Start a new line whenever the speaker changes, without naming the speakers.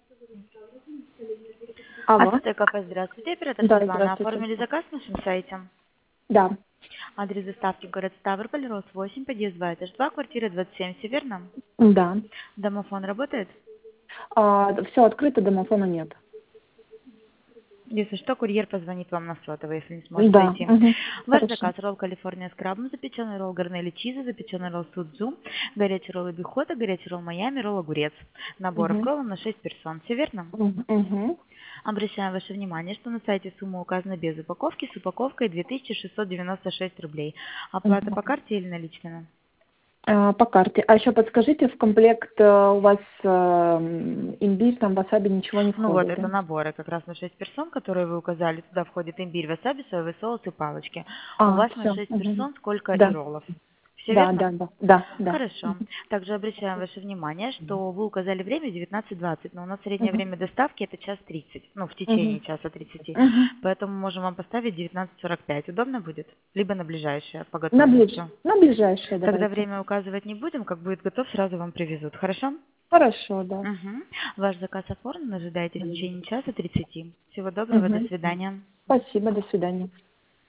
Алло.
АТТ кафе, здравствуйте, оператор
Да,
Светлана.
здравствуйте.
Оформили заказ на нашем сайте.
Да,
Адрес доставки город Ставрополь, РОС 8, подъезд 2, этаж 2, квартира 27, все верно?
да.
Домофон работает?
Все открыто, домофона нет.
Если что, курьер позвонит вам на сотовый, если не сможет
Да,
зайти.
угу.
Ваш
Хорошо.
заказ: ролл Калифорния с крабом, запеченный ролл Гарнелли чиза, запеченный ролл Судзу, горячий ролл Бихота, горячий ролл Майами, ролл Огурец. Набор
Угу.
роллов на 6 персон, все верно?
Угу.
Обращаем ваше внимание, что на сайте сумма указана без упаковки, с упаковкой 2696 рублей. Оплата по карте или наличными?
По карте. А еще подскажите, в комплект у вас имбирь, там васаби ничего не
Ну вот,
входит,
это
да?
наборы как раз на 6 персон, которые вы указали. Туда входит имбирь, васаби, соевый соус и палочки. У вас на
Все.
6
Угу.
персон сколько и
Да.
роллов? Все
Да,
верно?
да, да, да, да.
Хорошо. Также обращаем ваше внимание, что вы указали время 19:20, но у нас среднее
Угу.
время доставки это 1:30, ну, в
Угу.
течение часа 30.
Угу.
Поэтому можем вам поставить 19:45. Удобно будет? Либо на ближайшее по
На,
готовности.
на ближайшее
Тогда
давайте.
время указывать не будем, как будет готов, сразу вам привезут. Хорошо?
Хорошо, да.
Угу. Ваш заказ оформлен, ожидайте в течение часа 30. Всего доброго, до
Угу.
свидания.
Спасибо, до свидания.